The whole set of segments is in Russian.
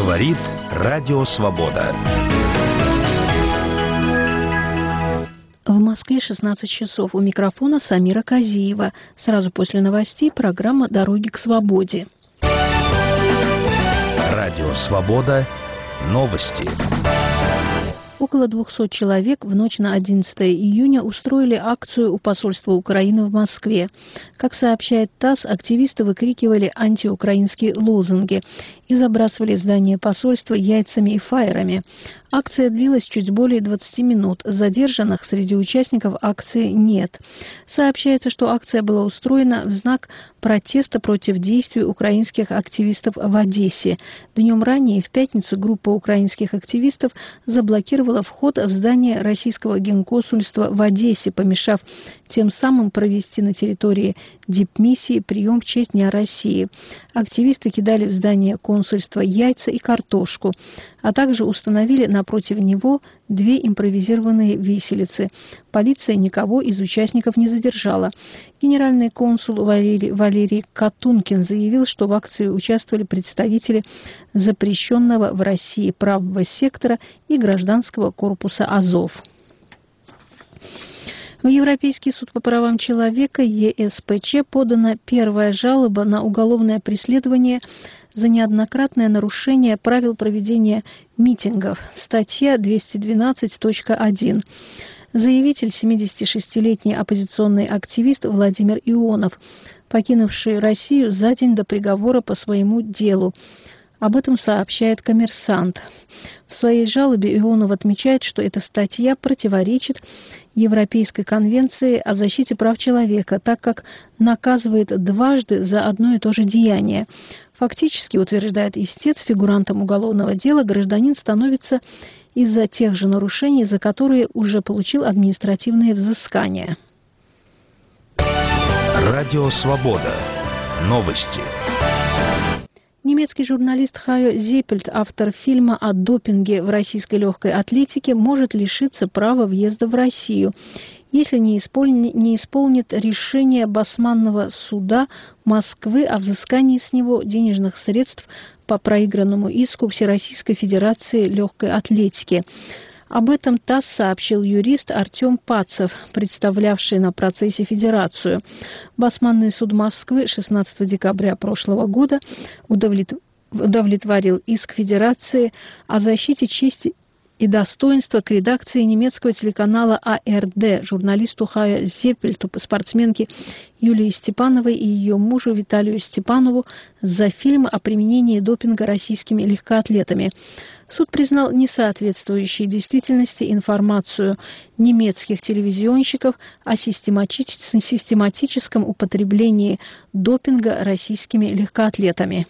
Говорит Радио Свобода. В Москве 16 часов. У микрофона Самира Казиева. Сразу после новостей программа «Дороги к свободе». Радио Свобода. Новости. Около 200 человек в ночь на 11 июня устроили акцию у посольства Украины в Москве. Как сообщает ТАСС, активисты выкрикивали антиукраинские лозунги и забрасывали здание посольства яйцами и фаерами. Акция длилась чуть более 20 минут. Задержанных среди участников акции нет. Сообщается, что акция была устроена в знак протеста против действий украинских активистов в Одессе. Днем ранее, в пятницу, группа украинских активистов заблокировала вход в здание российского генконсульства в Одессе, помешав тем самым провести на территории дипмиссии прием в честь Дня России. Активисты кидали в здание консульства яйца и картошку, а также установили напротив него 2 импровизированные виселицы. Полиция никого из участников не задержала. Генеральный консул Валерий Катункин заявил, что в акции участвовали представители запрещенного в России правого сектора и гражданского корпуса «Азов». В Европейский суд по правам человека ЕСПЧ подана первая жалоба на уголовное преследование за неоднократное нарушение правил проведения митингов. Статья 212.1. Заявитель, 76-летний оппозиционный активист Владимир Ионов, покинувший Россию за день до приговора по своему делу. Об этом сообщает «Коммерсант». В своей жалобе Ионов отмечает, что эта статья противоречит Европейской конвенции о защите прав человека, так как наказывает дважды за одно и то же деяние. Фактически, утверждает истец, фигурантом уголовного дела гражданин становится из-за тех же нарушений, за которые уже получил административные взыскания. Радио Свобода. Новости. Немецкий журналист Хайо Зеппельт, автор фильма о допинге в российской легкой атлетике, может лишиться права въезда в Россию, если не исполнит решение Басманного суда Москвы о взыскании с него денежных средств по проигранному иску Всероссийской Федерации легкой атлетики. Об этом ТАСС сообщил юрист Артем Пацев, представлявший на процессе Федерацию. Басманный суд Москвы 16 декабря прошлого года удовлетворил иск Федерации о защите чести и достоинства к редакции немецкого телеканала АРД, журналисту Хайо Зеппельту, спортсменке Юлии Степановой и ее мужу Виталию Степанову за фильм о применении допинга российскими легкоатлетами. Суд признал несоответствующей действительности информацию немецких телевизионщиков о систематическом употреблении допинга российскими легкоатлетами.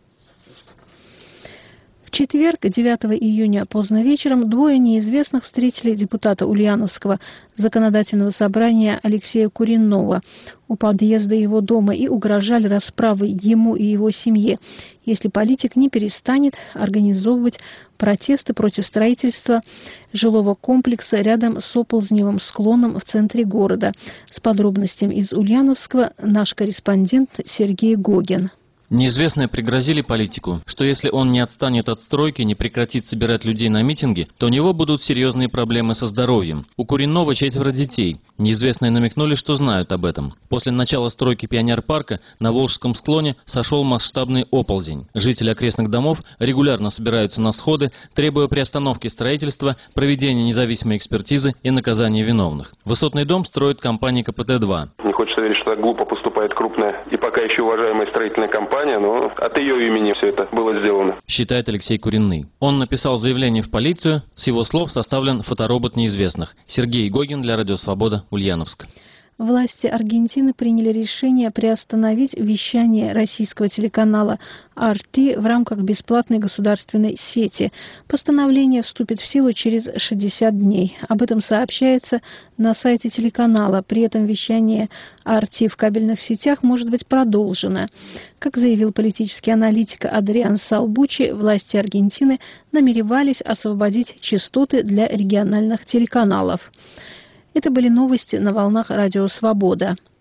В четверг, 9 июня, поздно вечером, 2 неизвестных встретили депутата Ульяновского законодательного собрания Алексея Куренного у подъезда его дома и угрожали расправой ему и его семье, если политик не перестанет организовывать протесты против строительства жилого комплекса рядом с Оползневым склоном в центре города. С подробностями из Ульяновского наш корреспондент Сергей Гогин. Неизвестные пригрозили политику, что если он не отстанет от стройки, не прекратит собирать людей на митинги, то у него будут серьезные проблемы со здоровьем. У Куренного 4 детей. Неизвестные намекнули, что знают об этом. После начала стройки пионер-парка на Волжском склоне сошел масштабный оползень. Жители окрестных домов регулярно собираются на сходы, требуя приостановки строительства, проведения независимой экспертизы и наказания виновных. Высотный дом строит компания КПТ-2. Не хочется верить, что так глупо поступает крупная и пока еще уважаемая строительная компания, но от ее имени все это было сделано, считает Алексей Куренный. Он написал заявление в полицию. С его слов составлен фоторобот неизвестных. Сергей Гогин для Радио Свобода, Ульяновск. Власти Аргентины приняли решение приостановить вещание российского телеканала RT в рамках бесплатной государственной сети. Постановление вступит в силу через 60 дней. Об этом сообщается на сайте телеканала. При этом вещание RT в кабельных сетях может быть продолжено. Как заявил политический аналитик Адриан Салбучи, власти Аргентины намеревались освободить частоты для региональных телеканалов. Это были новости на волнах Радио Свобода.